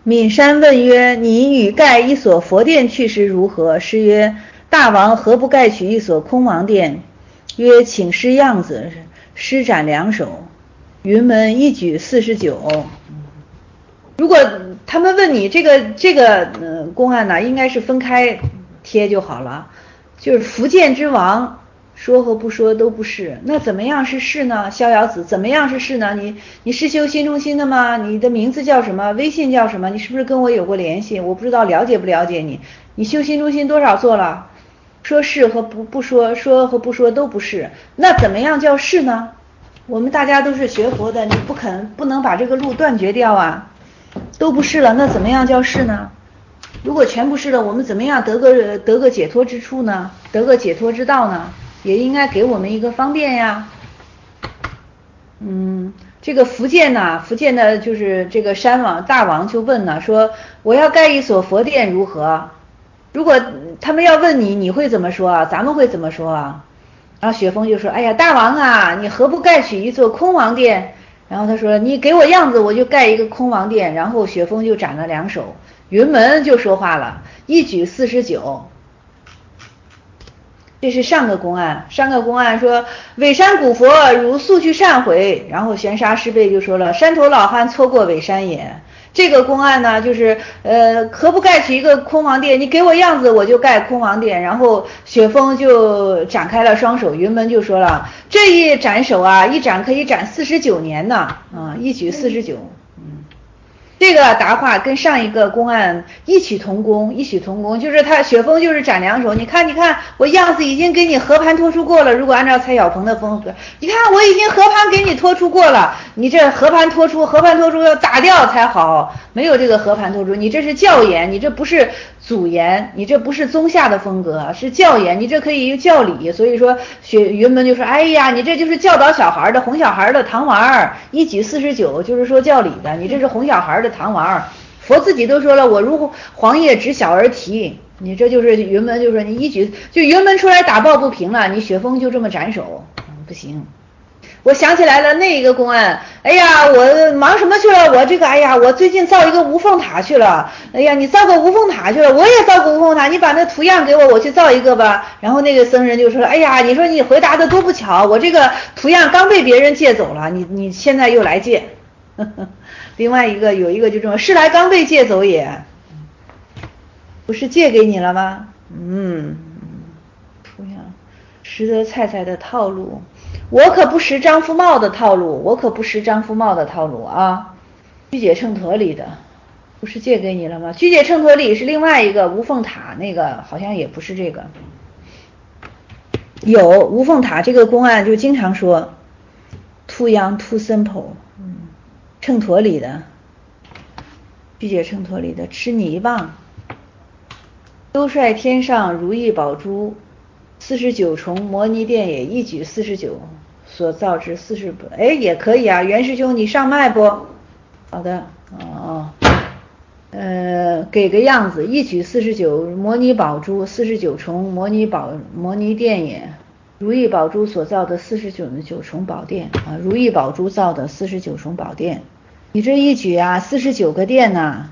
闵山问曰：你与盖一所佛殿去时如何？师曰：大王何不盖取一所空王殿？曰：请师样子。师展两手，云门一举49。如果他们问你这个公案呢，应该是分开贴就好了。就是福建之王，说和不说都不是，那怎么样是是呢？逍遥子，怎么样是是呢？你是修心中心的吗？你的名字叫什么？微信叫什么？你是不是跟我有过联系？我不知道了解不了解你。你修心中心多少做了？说是和不说，说和不说都不是，那怎么样叫是呢？我们大家都是学佛的，你不能把这个路断绝掉啊。都不是了，那怎么样叫是呢？如果全不是了，我们怎么样得个解脱之处呢？得个解脱之道呢？也应该给我们一个方便呀。这个福建的就是这个大王就问了，说我要盖一所佛殿如何？如果他们要问你，你会怎么说啊？咱们会怎么说啊？然后雪峰就说：哎呀，大王啊，你何不盖取一座空王殿？然后他说：你给我样子，我就盖一个空王殿。然后雪峰就展了两手，云门就说话了，一举49。这是上个公案说，尾山古佛如速去善回。然后玄沙师辈就说了，山头老汉错过尾山也。这个公案呢，就是何不盖取一个空王殿？你给我样子，我就盖空王殿。然后雪峰就展开了双手，云门就说了，这一展手啊，一展可以展49年呢，一举49。这个答话跟上一个公案异曲同工，就是雪峰就是展两手，你看，我样子已经给你和盘托出过了。如果按照蔡小鹏的风格，你看我已经和盘给你托出过了，你这和盘托出要打掉才好，没有这个和盘托出，你这是教言，你这不是祖言，你这不是宗下的风格，是教言，你这可以用教理。所以说云门就说，哎呀，你这就是教导小孩的哄小孩的糖丸儿，一举49，就是说教理的，你这是哄小孩的糖丸儿。佛自己都说了，我如黄叶执小儿啼，你这就是云门就说你一举就云门出来打抱不平了，你雪峰就这么斩首，不行。我想起来了，那一个公案，哎呀，我忙什么去了？我这个，哎呀，我最近造一个无缝塔去了。哎呀，你造个无缝塔去了，我也造个无缝塔，你把那图样给我，我去造一个吧。然后那个僧人就说了，哎呀，你说你回答的多不巧，我这个图样刚被别人借走了，你现在又来借。另外有一个就这么，是来刚被借走也，不是借给你了吗？图样识得菜菜的套路。我可不识张夫茂的套路啊！居解秤砣里的，不是借给你了吗？居解秤砣里是另外一个无缝塔，那个好像也不是这个。有无缝塔这个公案就经常说 too young too simple， 秤砣里的，居解秤砣里的，吃泥棒，兜率天上如意宝珠，49重摩尼殿也，一举49。所造之40，也可以啊，袁师兄你上麦不？好的，给个样子，一举49摩尼宝珠，49重摩尼殿也，如意宝珠所造的49重宝殿啊，如意宝珠造的49重宝殿，你这一举啊49个殿呢，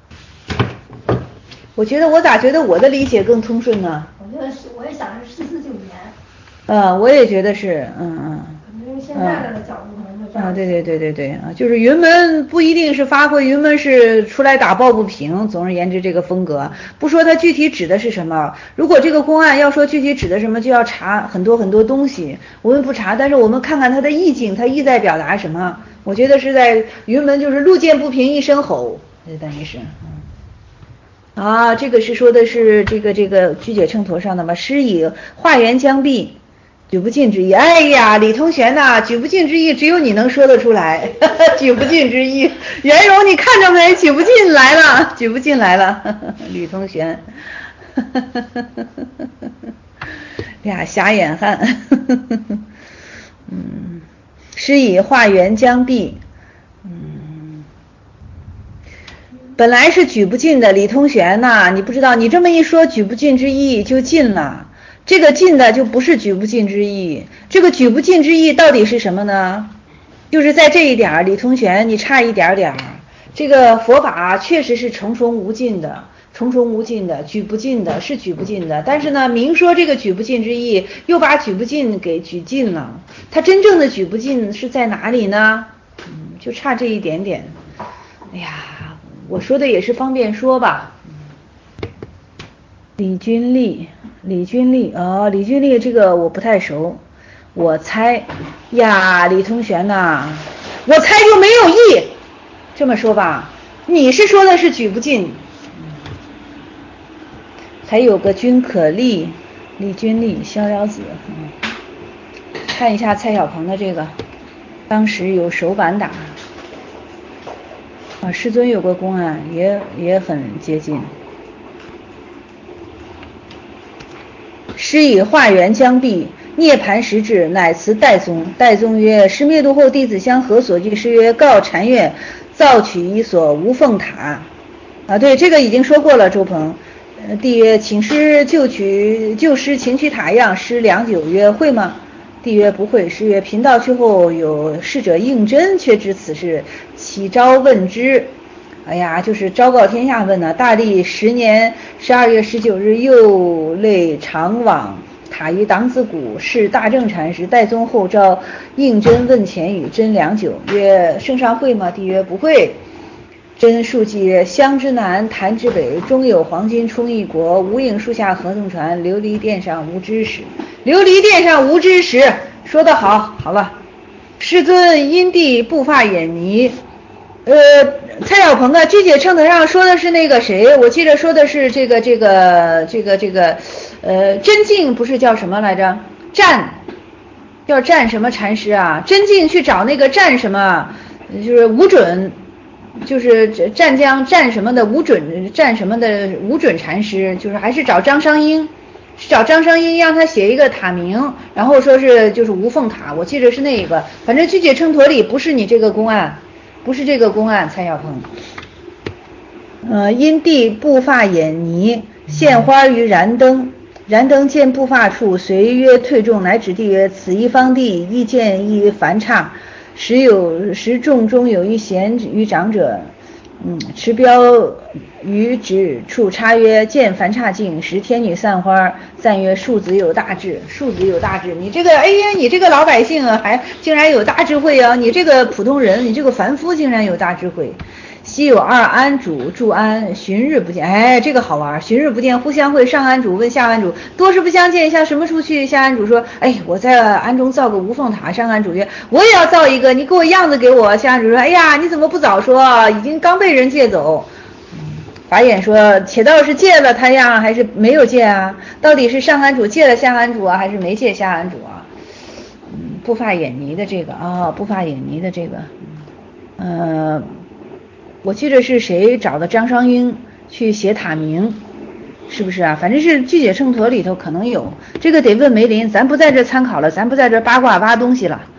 我咋觉得我的理解更通顺呢？ 我也想是449年。 我也觉得是， 因为现在的角度可能会这样。 对啊，就是云门不一定是发挥，云门是出来打抱不平。总而言之，这个风格不说它具体指的是什么。如果这个公案要说具体指的什么，就要查很多东西。我们不查，但是我们看看它的意境，它意在表达什么。我觉得是在云门就是路见不平一声吼，这等于是。这个是说的是这个居解秤砣上的嘛，施以化缘将毕，举不尽之意。哎呀，李同学呐，举不尽之意只有你能说得出来，举不尽之意。袁荣你看着没？举不尽来了，李同学。俩瞎眼汉。施以化缘将毕。本来是举不尽的，李同学呐，你不知道，你这么一说，举不尽之意就尽了。这个尽的就不是举不尽之意，这个举不尽之意到底是什么呢？就是在这一点，李同学你差一点点， 这个佛法确实是重重无尽的，重重无尽的，举不尽的，是举不尽的。但是呢，明说这个举不尽之意，又把举不尽给举尽了。它真正的举不尽是在哪里呢？就差这一点点。哎呀，我说的也是方便说吧。李君丽哦，李君丽这个我不太熟，我猜呀，李同学呐，我猜就没有意，这么说吧，你是说的是举不尽，还有个君可丽，李君丽，逍遥子，看一下蔡小鹏的这个，当时有手板打，师尊有个公案也很接近。师以化缘将毕，涅盘时至，乃辞代宗。代宗曰：师灭度后，弟子相何所惧？师曰：告禅院造取一所无凤塔。对，这个已经说过了，周鹏。帝曰：请师就师请取塔样。师良久曰：会吗？帝曰：不会。师曰：贫道去后有侍者应真，却知此事，启招问之。哎呀，就是昭告天下问呢。大历10年12月19日，又类常往塔于党子谷，是大正禅师。代宗后召应真问前语，真良久，曰：圣上会吗？帝曰：不会。真述记曰：湘之南，潭之北，中有黄金充一国，无影树下合纵船，琉璃殿上无知识。琉璃殿上无知识，说得好，好了。师尊因地布发眼迷。蔡小鹏啊，具解称德上说的是那个谁？我记得说的是这个，真净不是叫什么来着？叫占什么禅师啊？真净去找那个占什么，就是无准，就是湛江占什么的无准，占什么的无准禅师，就是还是找张商英，找张商英让他写一个塔名，然后说是就是无凤塔，我记得是那个，反正具解称陀里不是你这个公案。不是这个公案，蔡小鹏。因地布发眼泥，献花于燃灯。燃灯见布发处，随曰退众，乃指地曰：此一方地，亦见一凡刹。时众中有一贤于长者，持标于指处插曰：见凡刹境，时天女散花，赞曰：庶子有大智。庶子有大智，你这个哎呀，你这个老百姓啊，还竟然有大智慧啊！你这个普通人，你这个凡夫竟然有大智慧。昔有二安主住安，旬日不见。哎，这个好玩，旬日不见，互相会。上安主问下安主，多时不相见，向什么处去？下安主说：哎，我在安中造个无凤塔。上安主曰：我也要造一个，你给我样子给我。下安主说：哎呀，你怎么不早说？已经刚被人借走。法眼说：且道是借了他样，还是没有借啊？到底是上安主借了下安主啊，还是没借下安主啊？布发眼泥的这个布发眼泥的这个，我记得是谁找的张商英去写塔名，是不是啊？反正是具解称陀里头可能有，这个得问梅林，咱不在这参考了，咱不在这八卦挖东西了。